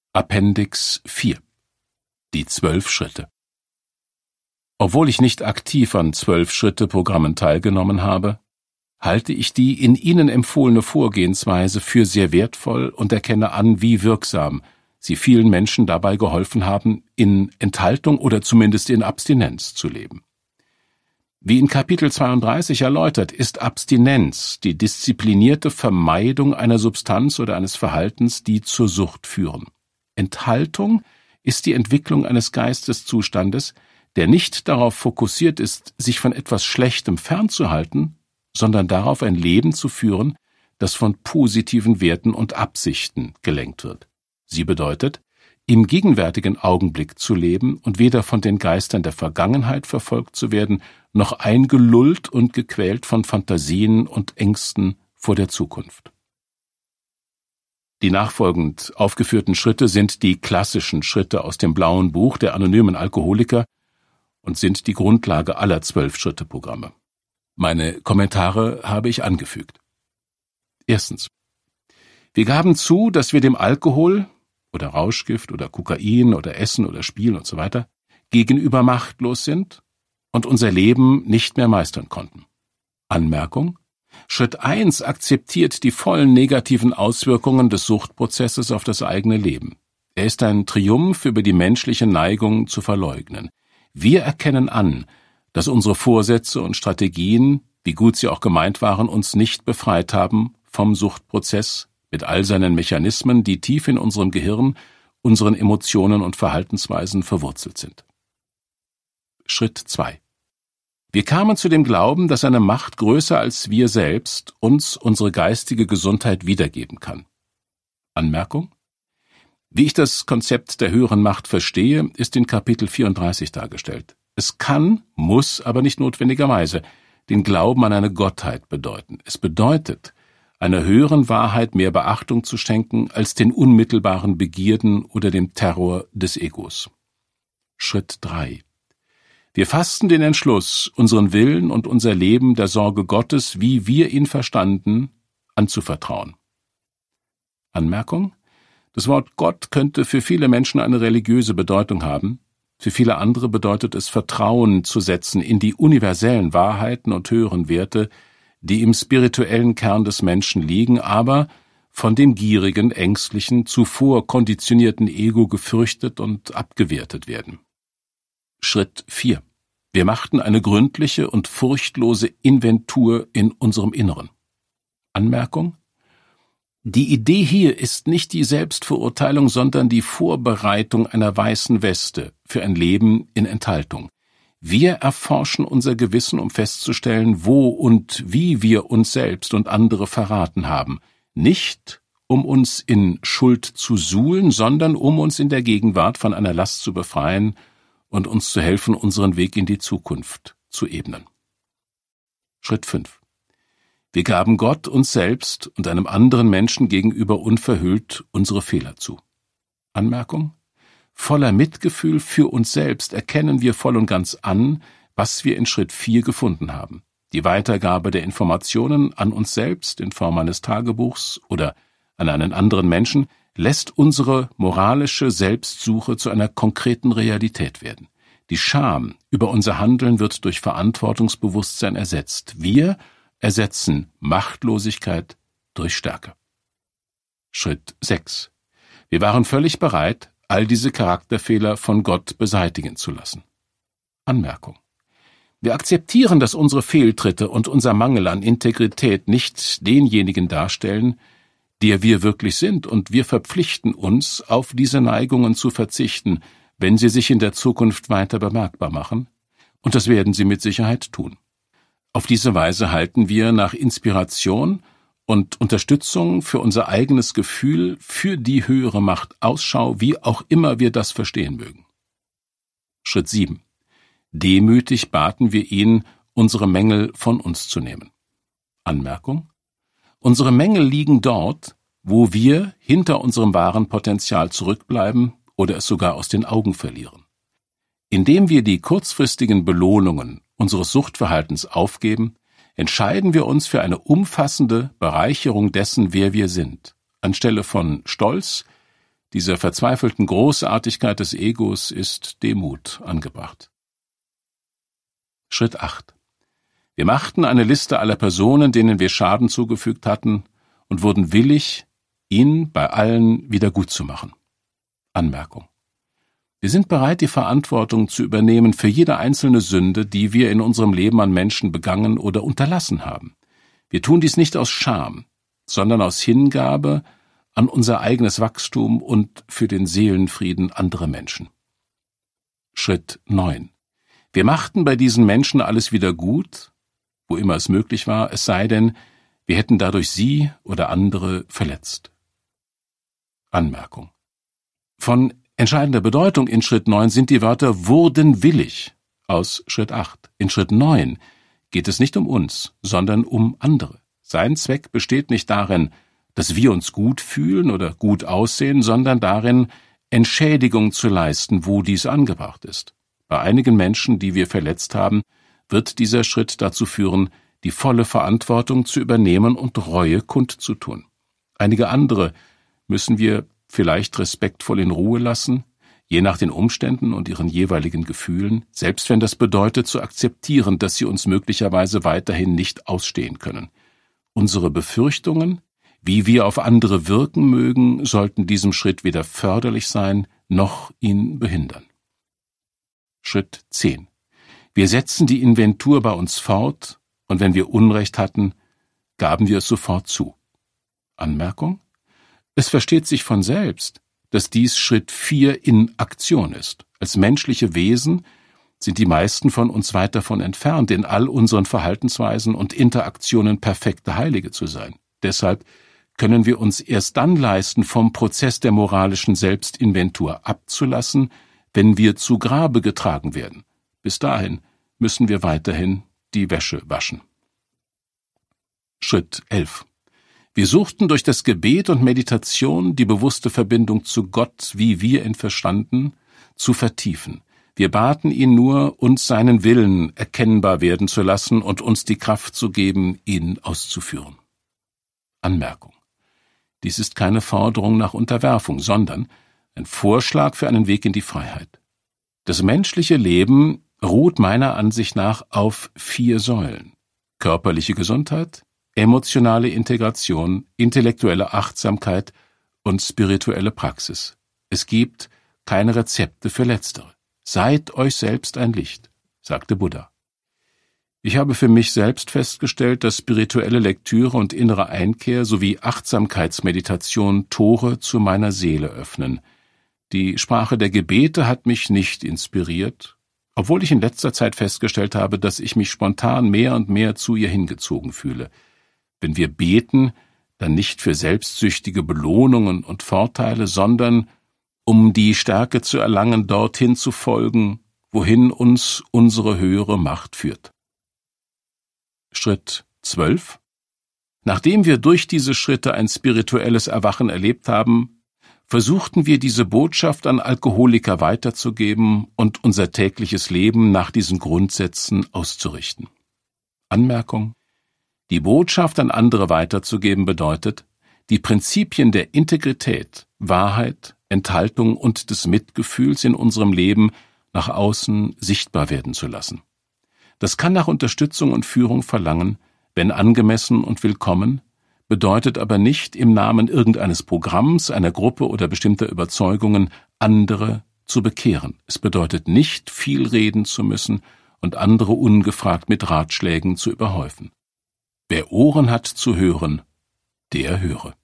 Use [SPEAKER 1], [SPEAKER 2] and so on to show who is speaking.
[SPEAKER 1] Appendix 4 Die 12 Schritte. Obwohl ich nicht aktiv an 12-Schritte-Programmen teilgenommen habe, halte ich die in ihnen empfohlene Vorgehensweise für sehr wertvoll und erkenne an, wie wirksam sie vielen Menschen dabei geholfen haben, in Enthaltung oder zumindest in Abstinenz zu leben. Wie in Kapitel 32 erläutert, ist Abstinenz die disziplinierte Vermeidung einer Substanz oder eines Verhaltens, die zur Sucht führen. Enthaltung ist die Entwicklung eines Geisteszustandes, der nicht darauf fokussiert ist, sich von etwas Schlechtem fernzuhalten, sondern darauf, ein Leben zu führen, das von positiven Werten und Absichten gelenkt wird. Sie bedeutet, im gegenwärtigen Augenblick zu leben und weder von den Geistern der Vergangenheit verfolgt zu werden, noch eingelullt und gequält von Fantasien und Ängsten vor der Zukunft. Die nachfolgend aufgeführten Schritte sind die klassischen Schritte aus dem Blauen Buch der anonymen Alkoholiker und sind die Grundlage aller 12-Schritte-Programme. Meine Kommentare habe ich angefügt. Erstens. Wir gaben zu, dass wir dem Alkohol oder Rauschgift oder Kokain oder Essen oder Spielen und so weiter gegenüber machtlos sind und unser Leben nicht mehr meistern konnten. Anmerkung: Schritt 1 akzeptiert die vollen negativen Auswirkungen des Suchtprozesses auf das eigene Leben. Er ist ein Triumph über die menschliche Neigung zu verleugnen. Wir erkennen an, dass unsere Vorsätze und Strategien, wie gut sie auch gemeint waren, uns nicht befreit haben vom Suchtprozess mit all seinen Mechanismen, die tief in unserem Gehirn, unseren Emotionen und Verhaltensweisen verwurzelt sind. Schritt 2. Wir kamen zu dem Glauben, dass eine Macht größer als wir selbst uns unsere geistige Gesundheit wiedergeben kann. Anmerkung: Wie ich das Konzept der höheren Macht verstehe, ist in Kapitel 34 dargestellt. Es kann, muss aber nicht notwendigerweise den Glauben an eine Gottheit bedeuten. Es bedeutet, einer höheren Wahrheit mehr Beachtung zu schenken als den unmittelbaren Begierden oder dem Terror des Egos. Schritt 3. Wir fassten den Entschluss, unseren Willen und unser Leben der Sorge Gottes, wie wir ihn verstanden, anzuvertrauen. Anmerkung: Das Wort Gott könnte für viele Menschen eine religiöse Bedeutung haben. Für viele andere bedeutet es, Vertrauen zu setzen in die universellen Wahrheiten und höheren Werte, die im spirituellen Kern des Menschen liegen, aber von dem gierigen, ängstlichen, zuvor konditionierten Ego gefürchtet und abgewertet werden. Schritt 4. Wir machten eine gründliche und furchtlose Inventur in unserem Inneren. Anmerkung: Die Idee hier ist nicht die Selbstverurteilung, sondern die Vorbereitung einer weißen Weste für ein Leben in Enthaltung. Wir erforschen unser Gewissen, um festzustellen, wo und wie wir uns selbst und andere verraten haben. Nicht, um uns in Schuld zu suhlen, sondern um uns in der Gegenwart von einer Last zu befreien und uns zu helfen, unseren Weg in die Zukunft zu ebnen. Schritt 5. Wir gaben Gott, uns selbst und einem anderen Menschen gegenüber unverhüllt unsere Fehler zu. Anmerkung: Voller Mitgefühl für uns selbst erkennen wir voll und ganz an, was wir in Schritt 4 gefunden haben. Die Weitergabe der Informationen an uns selbst in Form eines Tagebuchs oder an einen anderen Menschen lässt unsere moralische Selbstsuche zu einer konkreten Realität werden. Die Scham über unser Handeln wird durch Verantwortungsbewusstsein ersetzt. Wir ersetzen Machtlosigkeit durch Stärke. Schritt 6. Wir waren völlig bereit, all diese Charakterfehler von Gott beseitigen zu lassen. Anmerkung: Wir akzeptieren, dass unsere Fehltritte und unser Mangel an Integrität nicht denjenigen darstellen, der wir wirklich sind, und wir verpflichten uns, auf diese Neigungen zu verzichten, wenn sie sich in der Zukunft weiter bemerkbar machen, und das werden sie mit Sicherheit tun. Auf diese Weise halten wir nach Inspiration und Unterstützung für unser eigenes Gefühl für die höhere Macht Ausschau, wie auch immer wir das verstehen mögen. Schritt 7. Demütig baten wir ihn, unsere Mängel von uns zu nehmen. Anmerkung: Unsere Mängel liegen dort, wo wir hinter unserem wahren Potenzial zurückbleiben oder es sogar aus den Augen verlieren. Indem wir die kurzfristigen Belohnungen unseres Suchtverhaltens aufgeben, entscheiden wir uns für eine umfassende Bereicherung dessen, wer wir sind. Anstelle von Stolz dieser verzweifelten Großartigkeit des Egos ist Demut angebracht. Schritt 8. Wir machten eine Liste aller Personen, denen wir Schaden zugefügt hatten, und wurden willig, ihn bei allen wieder gut zu machen. Anmerkung. Wir sind bereit, die Verantwortung zu übernehmen für jede einzelne Sünde, die wir in unserem Leben an Menschen begangen oder unterlassen haben. Wir tun dies nicht aus Scham, sondern aus Hingabe an unser eigenes Wachstum und für den Seelenfrieden anderer Menschen. Schritt 9. Wir machten bei diesen Menschen alles wieder gut, wo immer es möglich war, es sei denn, wir hätten dadurch sie oder andere verletzt. Anmerkung. Von entscheidender Bedeutung in Schritt 9 sind die Wörter wurden willig aus Schritt 8. In Schritt 9 geht es nicht um uns, sondern um andere. Sein Zweck besteht nicht darin, dass wir uns gut fühlen oder gut aussehen, sondern darin, Entschädigung zu leisten, wo dies angebracht ist. Bei einigen Menschen, die wir verletzt haben, wird dieser Schritt dazu führen, die volle Verantwortung zu übernehmen und Reue kundzutun. Einige andere müssen wir vielleicht respektvoll in Ruhe lassen, je nach den Umständen und ihren jeweiligen Gefühlen, selbst wenn das bedeutet, zu akzeptieren, dass sie uns möglicherweise weiterhin nicht ausstehen können. Unsere Befürchtungen, wie wir auf andere wirken mögen, sollten diesem Schritt weder förderlich sein, noch ihn behindern. Schritt 10. Wir setzen die Inventur bei uns fort, und wenn wir Unrecht hatten, gaben wir es sofort zu. Anmerkung? Es versteht sich von selbst, dass dies Schritt 4 in Aktion ist. Als menschliche Wesen sind die meisten von uns weit davon entfernt, in all unseren Verhaltensweisen und Interaktionen perfekte Heilige zu sein. Deshalb können wir uns erst dann leisten, vom Prozess der moralischen Selbstinventur abzulassen, wenn wir zu Grabe getragen werden. Bis dahin müssen wir weiterhin die Wäsche waschen. Schritt 11. Wir suchten durch das Gebet und Meditation die bewusste Verbindung zu Gott, wie wir ihn verstanden, zu vertiefen. Wir baten ihn nur, uns seinen Willen erkennbar werden zu lassen und uns die Kraft zu geben, ihn auszuführen. Anmerkung. Dies ist keine Forderung nach Unterwerfung, sondern ein Vorschlag für einen Weg in die Freiheit. Das menschliche Leben ruht meiner Ansicht nach auf 4 Säulen: körperliche Gesundheit, emotionale Integration, intellektuelle Achtsamkeit und spirituelle Praxis. Es gibt keine Rezepte für Letztere. Seid euch selbst ein Licht, sagte Buddha. Ich habe für mich selbst festgestellt, dass spirituelle Lektüre und innere Einkehr sowie Achtsamkeitsmeditation Tore zu meiner Seele öffnen. Die Sprache der Gebete hat mich nicht inspiriert, obwohl ich in letzter Zeit festgestellt habe, dass ich mich spontan mehr und mehr zu ihr hingezogen fühle. Wenn wir beten, dann nicht für selbstsüchtige Belohnungen und Vorteile, sondern um die Stärke zu erlangen, dorthin zu folgen, wohin uns unsere höhere Macht führt. Schritt 12. Nachdem wir durch diese Schritte ein spirituelles Erwachen erlebt haben, versuchten wir diese Botschaft an Alkoholiker weiterzugeben und unser tägliches Leben nach diesen Grundsätzen auszurichten. Anmerkung: Die Botschaft an andere weiterzugeben bedeutet, die Prinzipien der Integrität, Wahrheit, Enthaltung und des Mitgefühls in unserem Leben nach außen sichtbar werden zu lassen. Das kann nach Unterstützung und Führung verlangen, wenn angemessen und willkommen, bedeutet aber nicht, im Namen irgendeines Programms, einer Gruppe oder bestimmter Überzeugungen andere zu bekehren. Es bedeutet nicht, viel reden zu müssen und andere ungefragt mit Ratschlägen zu überhäufen. Wer Ohren hat zu hören, der höre.